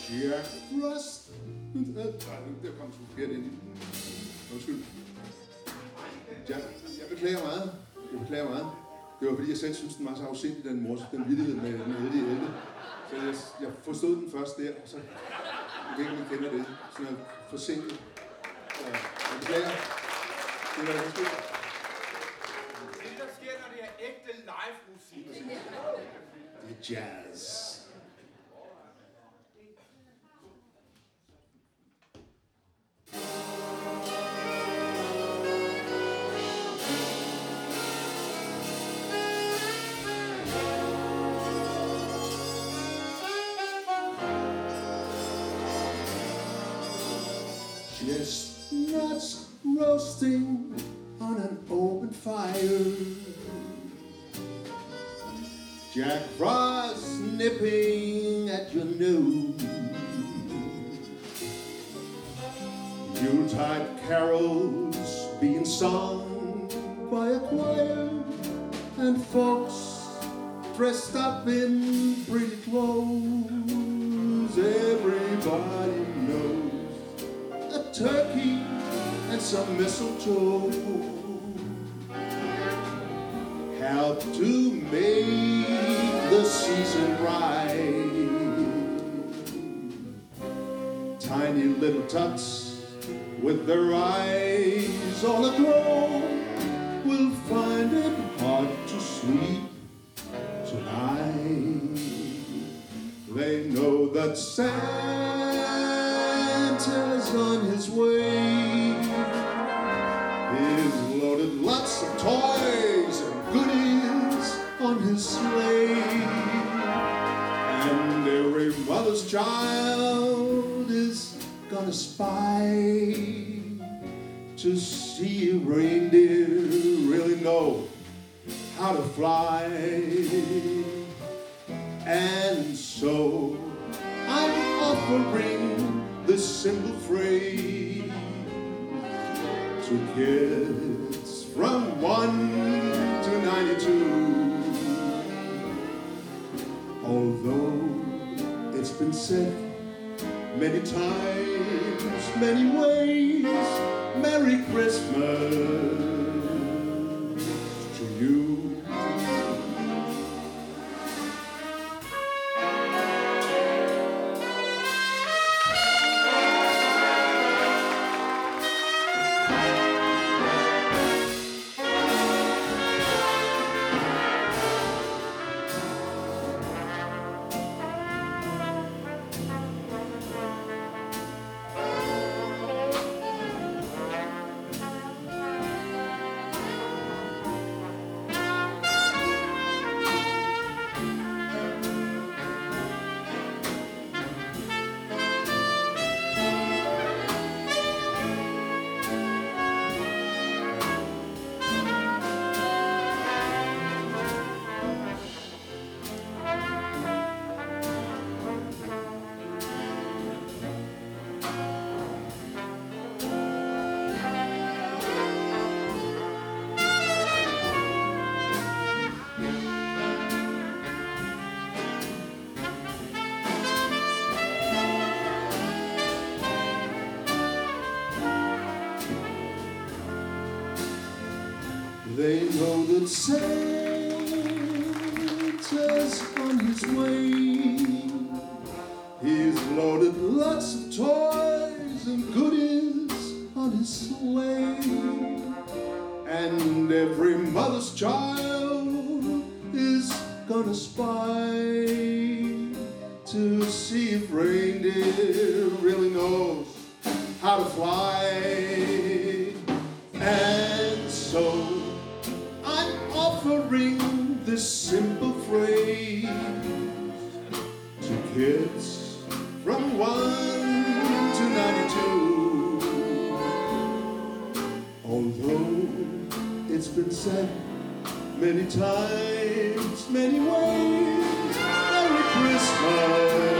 Jack Frost. Nej, der kom sgu forkert ind. Undskyld. Jack, jeg beklager meget. Det var fordi, jeg selv synes, den var så afsindig, den vittighed med den heldige elve. Så jeg forstod den først der, og så jeg ved ikke, om I kender det. Sådan noget forsinket. Så jeg beklager. Det var det, Det, der sker, når det er ægte live-musik. Det er jazz. Chestnuts roasting on an open fire. Jack Frost nipping at your nose. Yuletide carols being sung by a choir, and folks dressed up in pretty clothes. Everybody knows a turkey and some mistletoe help to make the season bright. Tiny little tots with their eyes all aglow will find it hard to sleep tonight. They know that Santa's on his way. He's loaded lots of toys and goodies on his sleigh. And every mother's child is gonna spy to see if reindeer really know how to fly. And so I'm offering this simple phrase to kids from 1 to 92. Although it's been said many times, many ways, Merry Christmas to you. They know that Santa's on his way. He's loaded lots of toys and goodies on his sleigh. And every mother's child is gonna spy to see if reindeer really knows how to fly. And so offering this simple phrase to kids from 1 to 92. Although it's been said many times, many ways, Merry Christmas.